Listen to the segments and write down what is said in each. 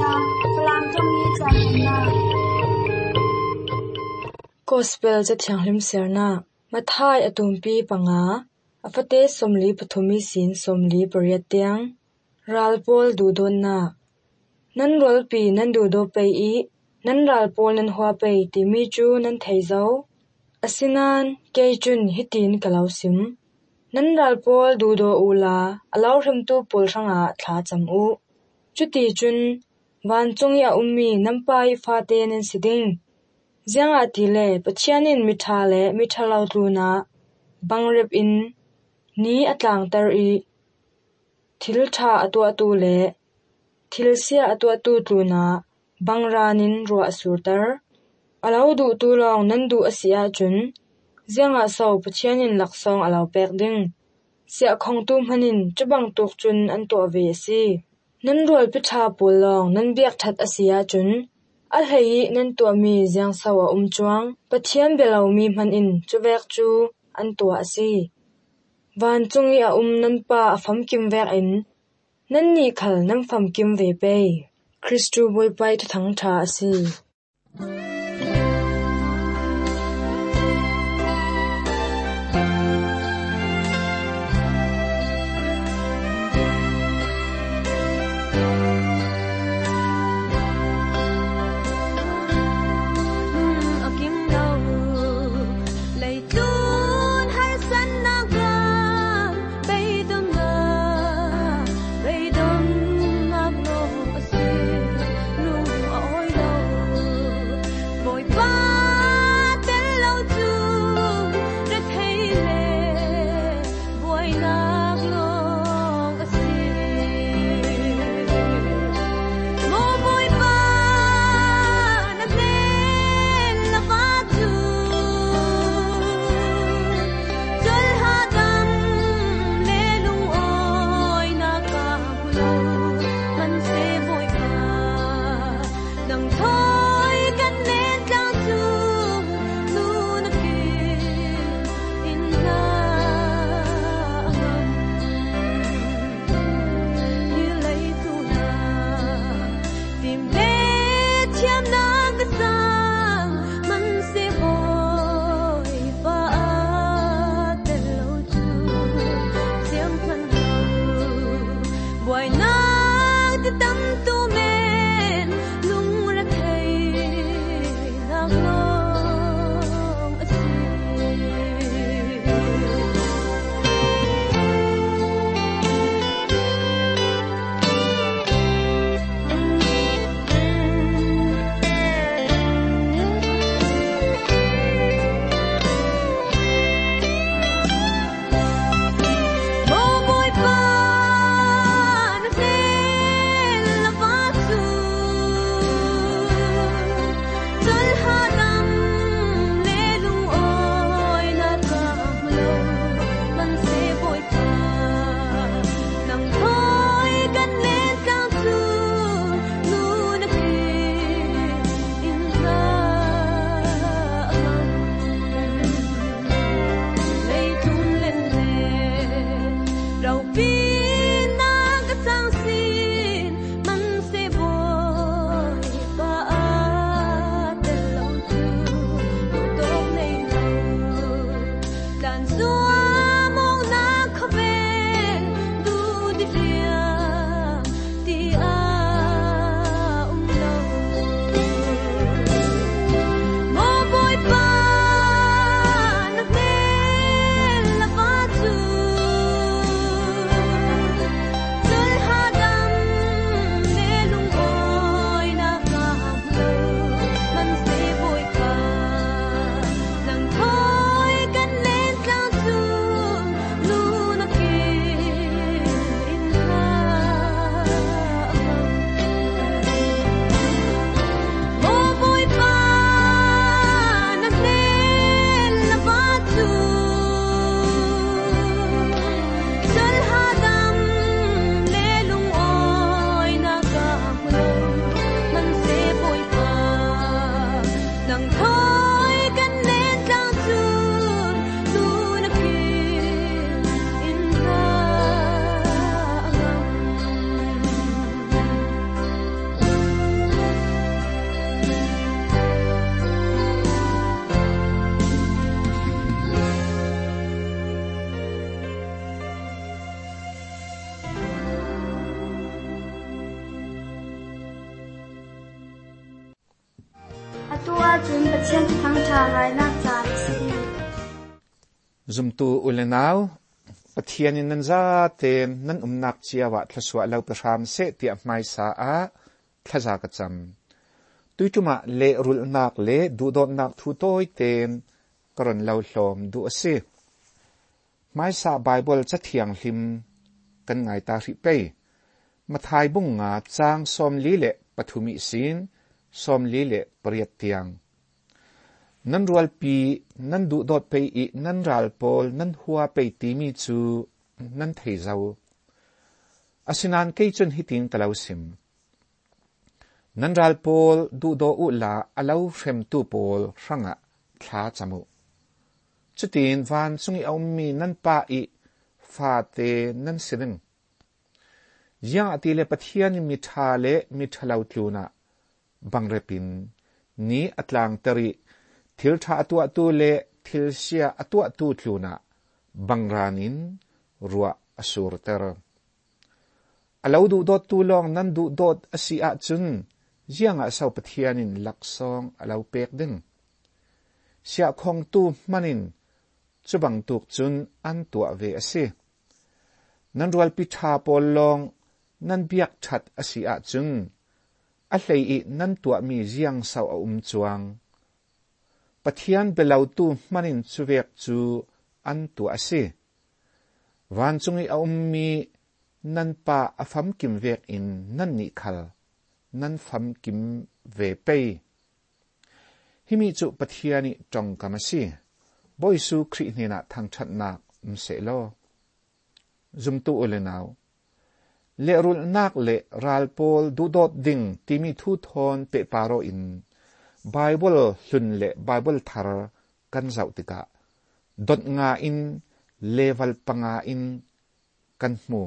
Falang Tommy Channa Gospel cha thianghlim serna mathai atumpi panga afate somli pathumi sin somli pariatiang ralpol dudonna nan rolpi nan dudo pei I nan ralpol nan hua pei ti mi chu nan theizo asinan keichun hitin kalausim nan ralpol dudo ula alau hrimtu pol ranga thla chamu chuti chun wanchungi a ummi nampai fate nen siding zianga tile pachianin mithale mithalau tuna bangrep in ni atlang tar I thiltha atu le thilsia atu tuna bangranin ro asurtar alau du tu long nan du asia chun zianga sau pachianin laksong alau pek ding sia khongtu manin chubang tok chun an to ve si nan rol pitha polong nan biak that asia chun a hei nan to mi ziang sawa chuang pathian belau mi man in chuwek chu an to asi van chungi a nan pa afam kim vek in nan ni khal nam fam kim ve pe Christu boy pai thang tha asi atua chun pathian thang tha rai nak chan si zumtu ulenaw pathianin nan za te nan umnak chiawa thlaswa lo pram se ti mai sa a thlaza ka cham tuituma le rul nak le du dot nak thu toy ten karon lo hlom du ase mai sa bible cha thiang hlim kan ngai ta ri pe mathai bung nga chang som li le pathumi sin som li le pariat tiang nan rual pi nan du dot pe I nan ral pol nan hua pe ti mi chu nan thei zau asinan ke chun hiting talau sim nan ral pol du do u la alau frem tu pol ranga thla chamu chutin van chungi awmi nan pa I fa te nan sining ya ati le pathian mi tha le mi thalau tluna bangrepin ni atlang tari thil tha atua tu le thil sia atua tu tluna bangranin ruwa asur ter alau du dot tu long nan du dot asia chun jianga sau pathianin laksong alau pek din sia khong tu manin chubang tuk chun an tua ve ase nan rual pi tha pol long nan biak that asia chun a hlei I nan tua mi jiang sau a chuang pathian belau tu manin chuwek chu an tua ase wan chungi a mi nan pa afam kim vek in nan ni khal nan fam kim ve pe himi chu pathiani tong kamasi boisu khri nena thang that nak mse lo zumtu olenaw le rul nak le ral pol du dot ding timi thu thon pe paro in bible hlun le bible thar kan zau tika dot nga in level panga in kan mu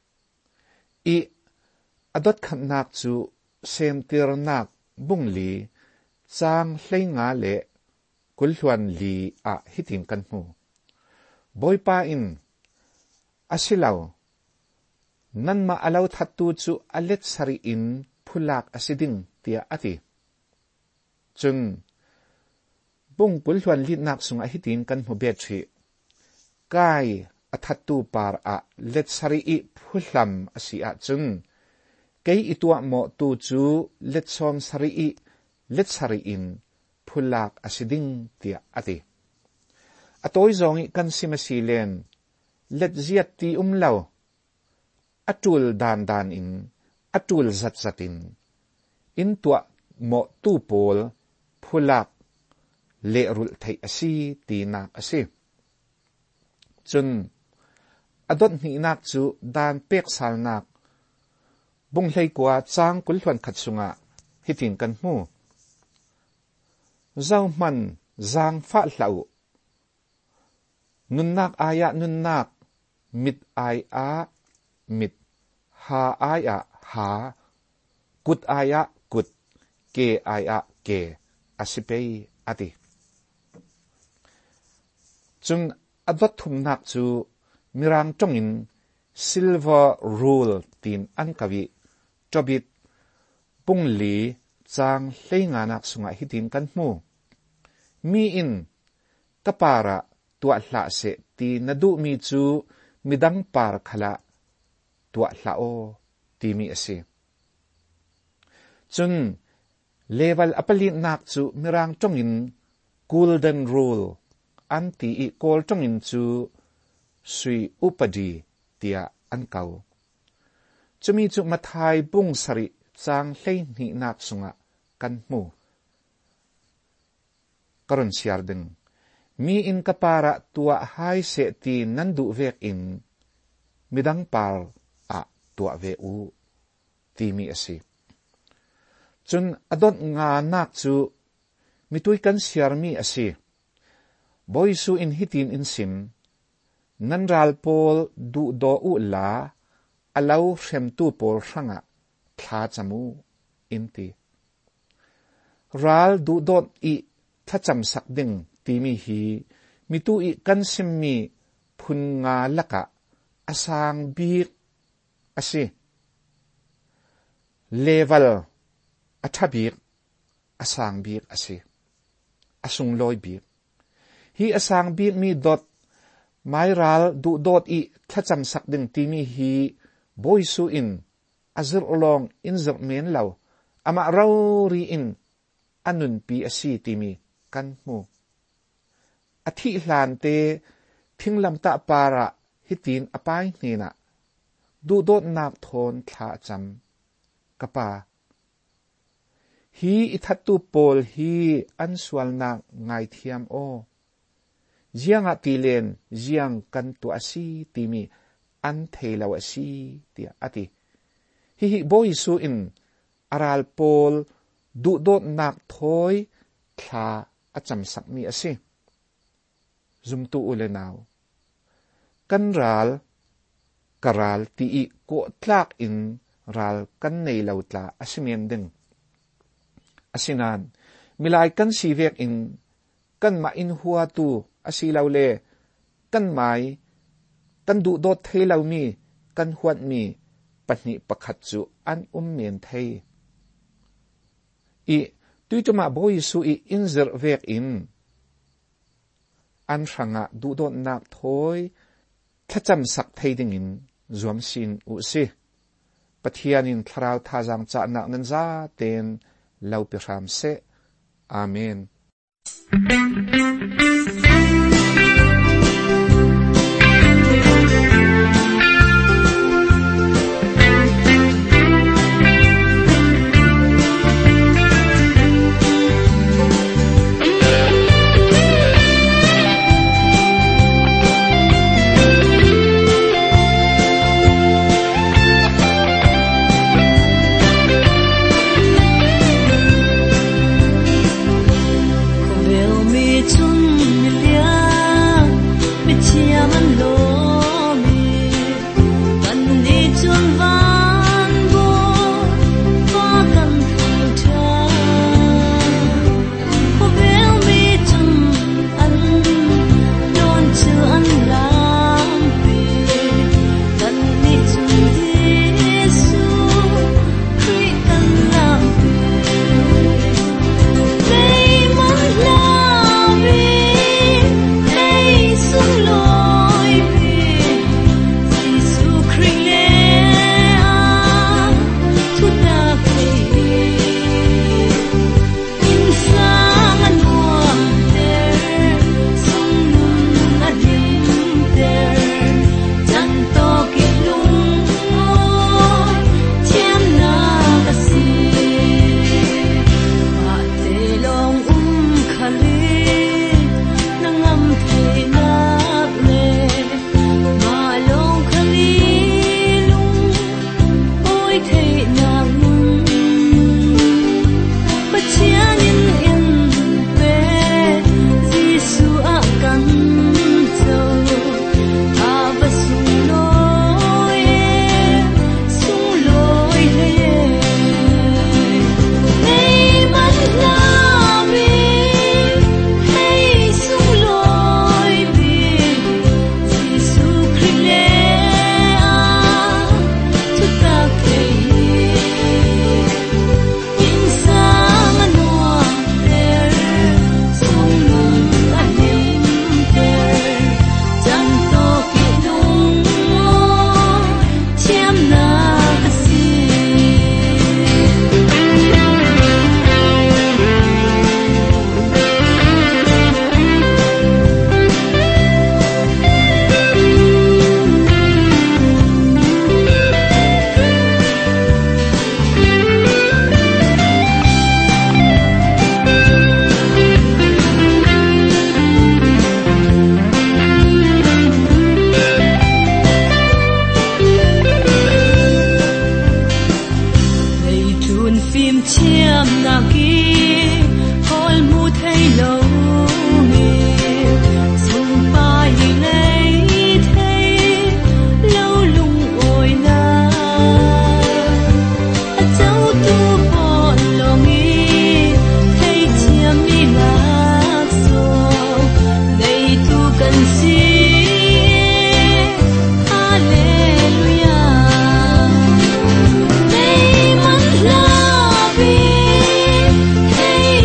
I adot khan nak chu sem tir nak bungli chang hlei nga le kulhuan li a hitin kan mu boipa in asilaw nan ma alaw thattu chu alet sari in phulak asiding tia ati chun bung kulhuan li nak sunga hitin kan mu betri kai athattu par a let sari I phulham asia chun kei itua mo tu chu let som sari I let sari in phulak asiding tia ati atoi zongi kan simasilen let ziat ti umlaw atul dan in atul zatin in tua mo tu pol phulak le rul thai asi ti nak asi chun adot ni nak chu dan pek sal nak bung hlei kwa chang kulhwan khatsunga hitin kan mu zau man zang fa hlau nun nak aya nun nak mit ai a mit ha aya ha kut aya kut ke aya ke asipei ati chung adot thum nak chu mirang tongin silver rule tin an kawi tobit pungli chang hleinga nak sunga hitin kan mu mi in kapara tua hla se ti nadu mi chu midang par khala tua hla o ti mi ase chun level apali nak chu mirang tongin golden rule anti I kol tongin chu sui upadi tia an kau chumi chu mathai bung sari chang hlei ni nak sunga kan mu karon siar ding mi in kapara tua hai se ti nandu vek in midang par a tua ve u ti mi ase chun adot nga nak chu mitui kan siar mi ase boisu in hitin in sim nanral pol du do u la alau shem tu pol ranga thla chamu inti ral du dot I thacham sak ding ti mi hi mitu I kan sim mi phun nga laka asang bik ase level athabik asang biak ase asung loi biak hi asang biak mi dot mai ral du dot I thacham sak ding ti mi hi boisu in azir olong in zir men lau ama rauri in anun pi asi ti mi kan mu athi hlan te thinglam ta para hitin apai nina du dot nak thon thla cham kapa hi ithatu pol hi an swal nak ngai thiam o jiang atilen jiang kan tu asi ti mi an theilaw asi ti ati hi boisu in aral pol du dot nak thoi thla acham sak mi ase zum tu ulenaw kan ral karal ti I ko tlak in ral kan nei law tla asimen ding asinan milai kan sivek in kan ma in huwa tu asilaw le kan mai kan du dot theilaw mi kan huat mi pahni pakhat chu an men thei I tuituma boisu I inzir vek in an ranga du dot nak thoi thacham sak thei ding in zuam sin u si pathianin tharau thajang cha nak nan za ten lau pe ram se amen Hey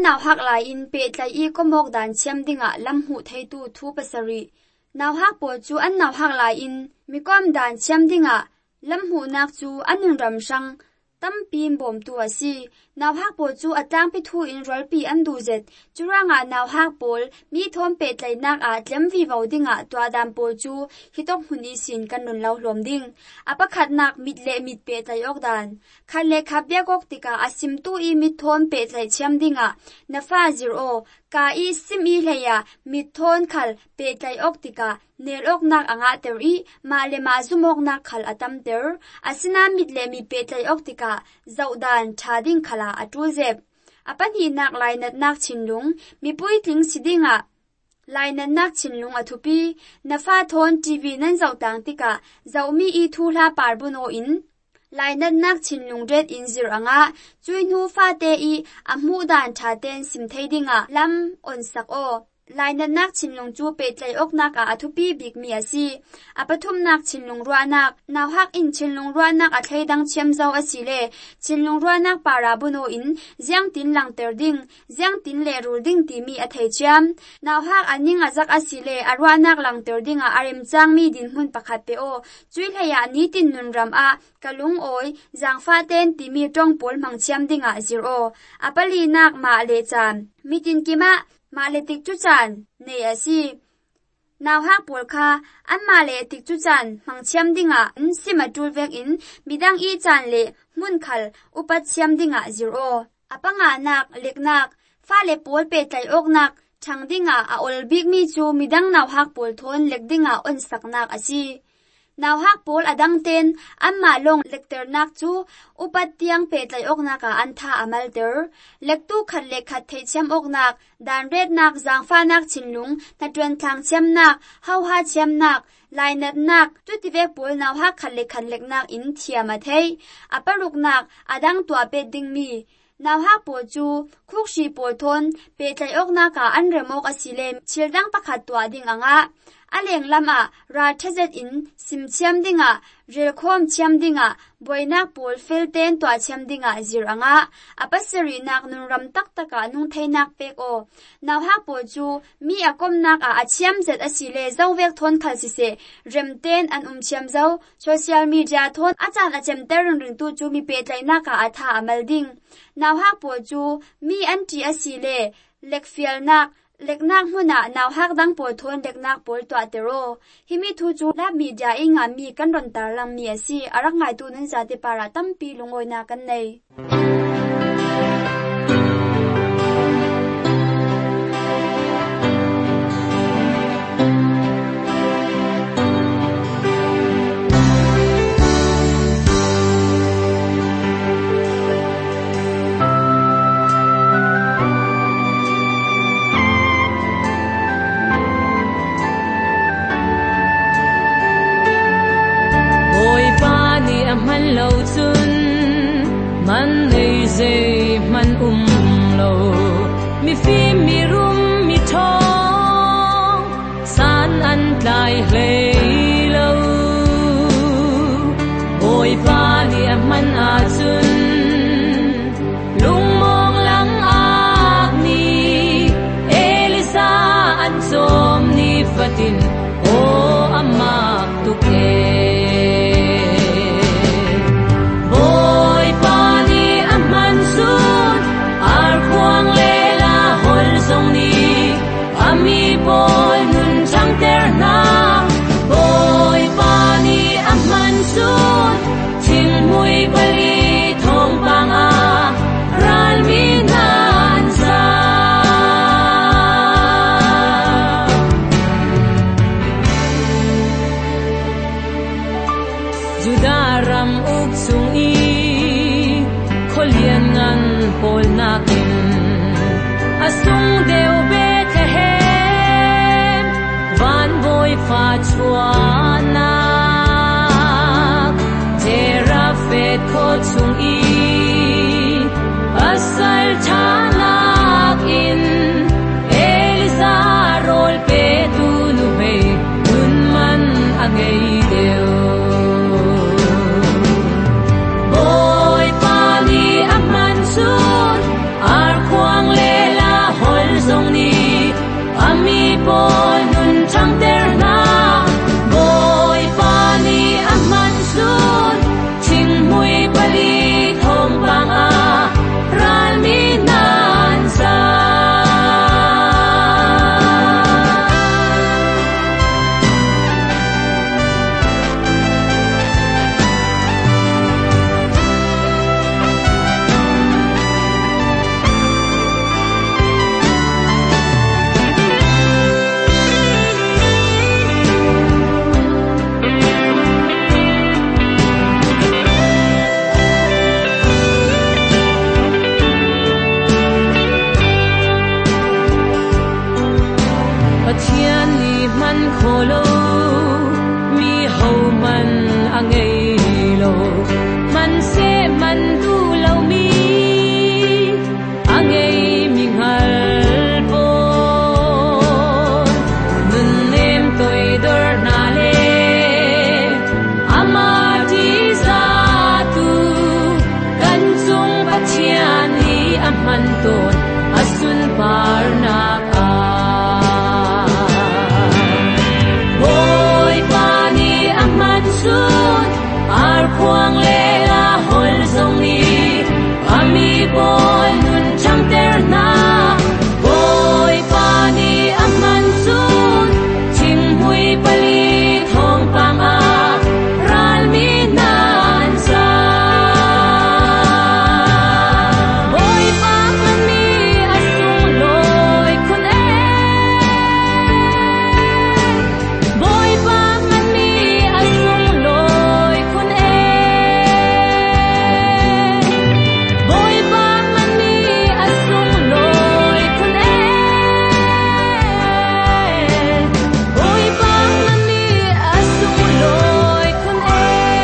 naw hak lai in pe tlai I komok dan chiam dinga lam hu theitu thu pasari naw hak po chu an naw hak lai in mikom dan chiam dinga lam hu nak chu anun ram sang tampi bom tu asi naw hak po chu atang pi thu in rol pi an du zet churanga naw hak pol mi thom pe tlai nak a tlem vi vo dinga twa dam po chu hitok huni sin kan nun lau hlom ding apakhat nak mit le mit pe tlai ok dan khale khabya gok tika asim tu I mit thom pe tlai chiam dinga na fa zir o ka I sim I leya mit thon khal pe tlai ok tika nel ok nak anga ter I ma le ma zumok nak khal atam ter asina mit le mi pe tlai ok tika zaudan thading khala atul zep apani nak lai nat nak chinlung mi pui tling sidinga lai nat nak chinlung athupi nafa thon TV nan zautang tika zaumi I thula parbuno in lai nat nak chinlung red in zir anga chuinu fa te I amu dan tha ten sim theidinga lam on sak o lai nat nak chinlung chu pe tlai ok nak a athupi big mi asi apathum nak chinlung ruwa nak naw hak in chinlung ruwa nak a thaidang chem zau asile chinlung ruwa nak parabuno in jiang tin lang ter ding jiang tin le rul ding ti mi a thei chiam naw hak aning azak asile arwa nak lang ter ding a arem chang mi din hun pakhat pe o chui hleya ni tin nun ram a kalung oi jang fa ten ti mi tong pol mang chiam ding a zir o apali nak ma le chan mitin kima maletik chu chan ne asi naw hak pol kha an maletik chu chan mang chiam dinga in sima tul vek in midang I chan le mun khal upat chiam dinga zir o apanga nak lek nak fa le pol pe tlai ok nak thang dinga a ol big mi chu midang naw hak pol thon lek dinga on sak nak asi naw hak pol adang ten amma long lekter nak chu upat tiang pe tlai ok naka an tha amal ter lektu khat le khat thei chem ok nak dan red nak jang fa nak chinlung na twen thang chem nak hau ha chem nak lai nat nak tu ti ve pol naw hak khat le khat lek nak in thiama thei aparuk nak adang tua pe ding mi naw hak po chu khukshi pol thon pe tlai ok naka an remok asile childang pakhat tua ding anga aleng lama ra thazet in sim chiam dinga rel khom chiam dinga boinak pol felten twa chiam dinga zir anga apasari nak nun ram tak taka nung thainak pek o naw hak po chu mi akom nak a chiam zet asile zawek thon khal si se remten an chiam zaw social media thon achan achem terung ring tu chu mi pe tlai naka atha amal ding naw hak po chu mi anti asile lekfial nak leknak huna naw hak dang pol thon leknak pol twa tero himi thu chu la media inga mi kan ron tar lang mi asi arak ngai tu nan za te para tampi lungoi na kan nei man lo chun man nei ze man lo mi fi mi rum mi thong san an tlai hle lo oi pa ni man a chun lung mong lang ak ni elisa an som ni fatin o amma tu ke boy nun chang ter na boy pani amman sun til mui bali thong panga ral mi nan sa judaram uk sung I kholian ngan pol na kin asung deu be fa chuana tera fet ko chung I asal chanak in elisa rol pe tu nu be nun man angei deu boy pani amman sun ar kwang lela huang le la hol song ni ami boy nun chang ter na boy pa ni aman sun chim hui pali thong pang a ral mi nan sa boy pa man mi asung loi kun e boy pa man mi asung loi kun e boy pa man mi asung loi kun e boy pa man mi asung loi kun e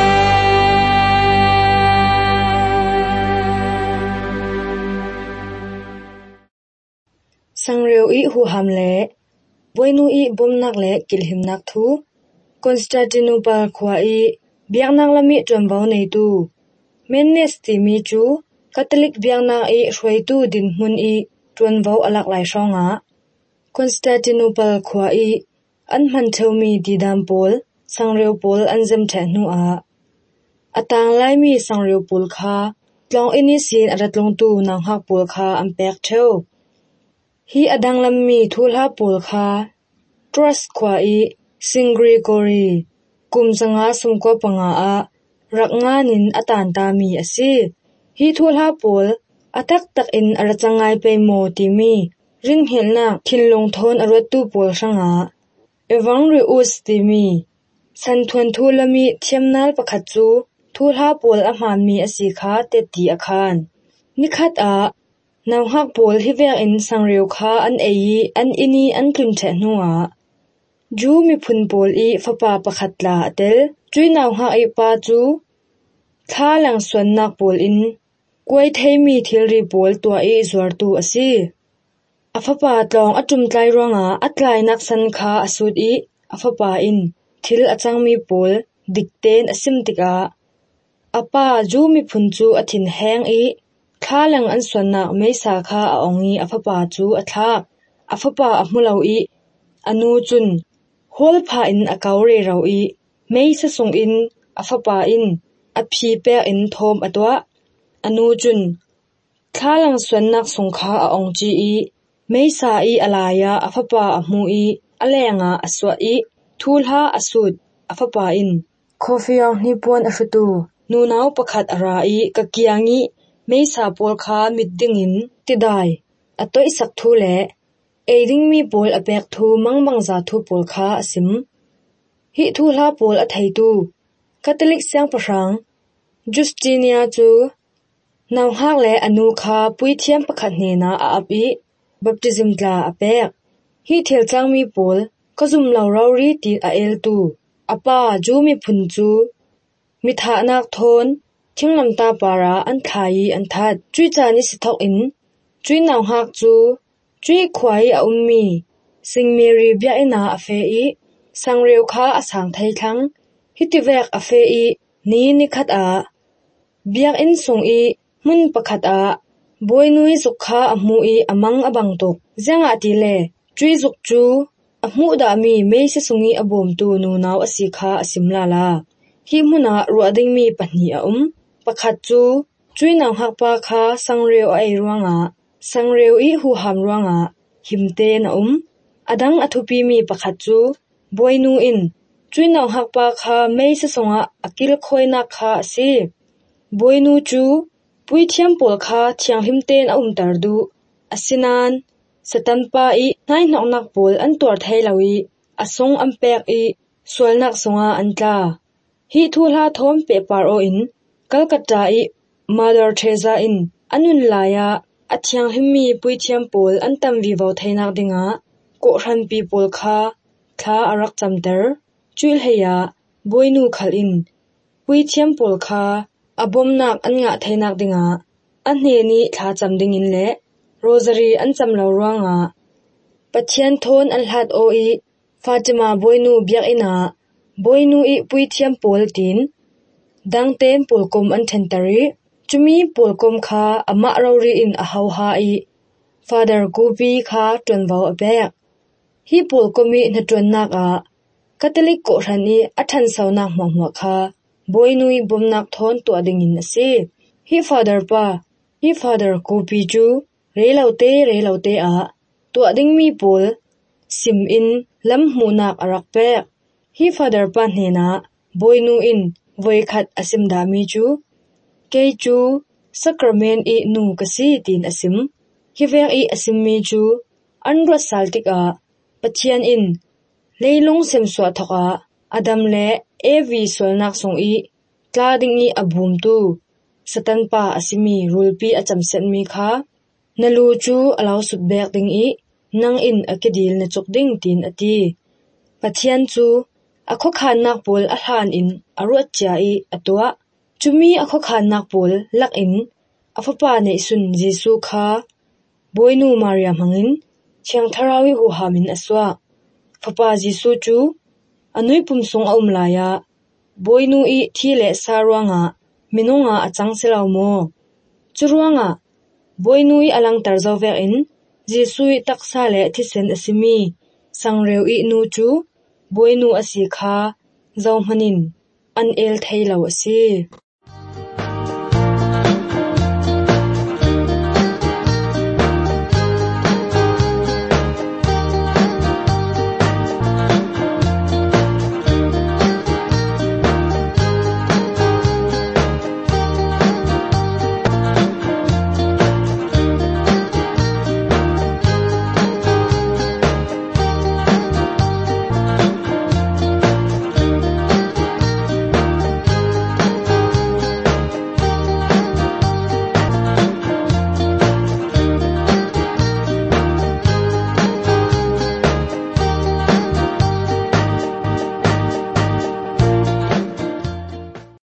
sangreu I hu ham le boinu I bomnak le kilhimnak thu Constantinople khwa I biaknak lami tronbau nei tu Mennes ti mi chu Catholic biaknak I hroi tu din hmun I tronbau alak lai shonga Constantinople khwa I an man thomi didam pol sangreu pol an zem the hnu a atang lai mi sangreu pol kha tlong ini sin aratlong tu nang hak pol kha am pek theu hi adang lam mi thulha pol kha trust khwa I Singri kum sanga sumko panga a raknga nin atan ta mi asi hi thulha pol atak tak in arachangai pe mo ti mi rin helna thinlong thon arot tu pol sanga evangrius ti mi san thon thulami thiamnal pakhat chu thulha pol a man mi asi kha te ti akhan nikhat a nauhak pol hi vek in sangreu kha an ei an ini an tlun the hnuwa ju mi phun pol I fapa pakhat la atel chui nauha I pa chu thla lang swan nak pol in koi thei mi thilri pol tua I zuar tu asi afapa tlong atum tlai ronga atlai nak san kha asut I afapa in thil achang mi pol dikten asim tika apa ju mi phun chu athin heng I thalang an swannak meisa kha a ongi afapa chu athak afapa ahmulo I anu chun hol pha in akaure rau I meisa sung in afapa in aphi pe in thom atwa anu chun thalang swannak sung kha a ongchi I meisa I alaya afapa ahmu I alenga aswa I thulha asut afapa in khofiyang ni pon ahrutu nunau pakhat ara I kakiangi meisa pol kha middingin tidai atoi sak thu le eiring mi pol apek thu mangmangza thu pol kha asim hi thu hla pol a thei tu Catholic siang pasang Justinia chu nauhak le anu kha puithiam pakhat hne na a api baptism tla apek hi thelchang mi pol kazum lo rauri ti a el tu apa ju mi phun chu mi tha nak thon thinglam ta para an thai an that chui cha ni sithok in chui naw hak chu chui khwai a ummi sing Mary bia ina a fe I sangreu kha asang thai thang hitivek a fe I ni khat a biak in sung I mun pakhat a boinui zukha a mu I amang abang tok zanga ti le chui zuk chu a mu da mi meise sungi abom tu nu naw asikha asimla la hi muna ruading mi pahni a pakhat chu chui naw hak pa kha sangreu a ei ruanga sangreu I hu ham ruanga himte na adang athupi mi pakhat chu boinu in chui naw hak pa kha meise songa akil khoina kha asi boinu chu puithiam pol kha thiang himten a tar du asinan satan pa I nai nok pol an tor thai lawi asong ampek I solnak songa antla hi thulha thom pe par o in Calcutta I Mother Teresa in anun laya athiang himmi puithiam pol antam vivo thainak dinga ko ran pi pol kha tha arak chamter chul heya boinu khal in puithiam pol kha abomnak anga thainak dinga anhe ni tha chamding in le rosary an chamlo ruanga pathian thon an hlat o I Fatima boinu biak ina boinu I puithiam pol tin dangten polkom an thentari chumi polkom kha ama rauri in a hauha I Father Gopi kha tonbau abek hi polkomi na tonnak a Catholic ko rani athan saunak mangwa kha boinui bomnak thon to adingin ase hi father ko pi chu reilote a to ading mi pol sim in lam hmunak arak pek hi father pa hnena boinu in voikhat asim da mi chu ke chu sacrament I nu kasi tin asim hi vek I asim mi chu anra saltik a pathian in leilung semswa thoka adam le evi solnak song I tlading I abum tu satan pa asimi rulpi achamset mi kha nalu chu alaw sut bek ding I nang in akedil na chok ding tin ati pathian chu akho khan nak pol a hlan in aru achia I atwa chumi akho khan nak pol lak in afapa nei sun Jesu kha boinu Maria hangin chiang tharawi hu hamin aswa papa Jesu chu anui pumsong a umlaya boinu I thile sarwanga minunga achang selaw mo churuanga boinu I alang tarzaw vek in Jesu taksa le thisen asimi sangreu I nu chu boinu asi kha zawmanin an el thailo ase